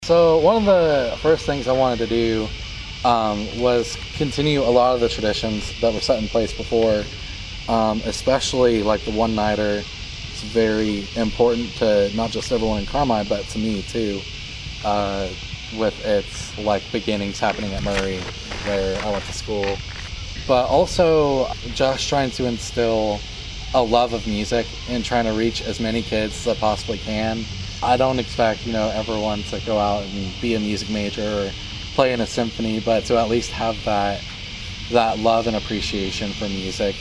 So one of the first things I wanted to do was continue a lot of the traditions that were set in place before, especially like the one-nighter. It's very important to not just everyone in Carmi, but to me too, with its like beginnings happening at Murray, where I went to school. But also just trying to instill a love of music and trying to reach as many kids as I possibly can. I don't expect, everyone to go out and be a music major or play in a symphony, but to at least have that love and appreciation for music.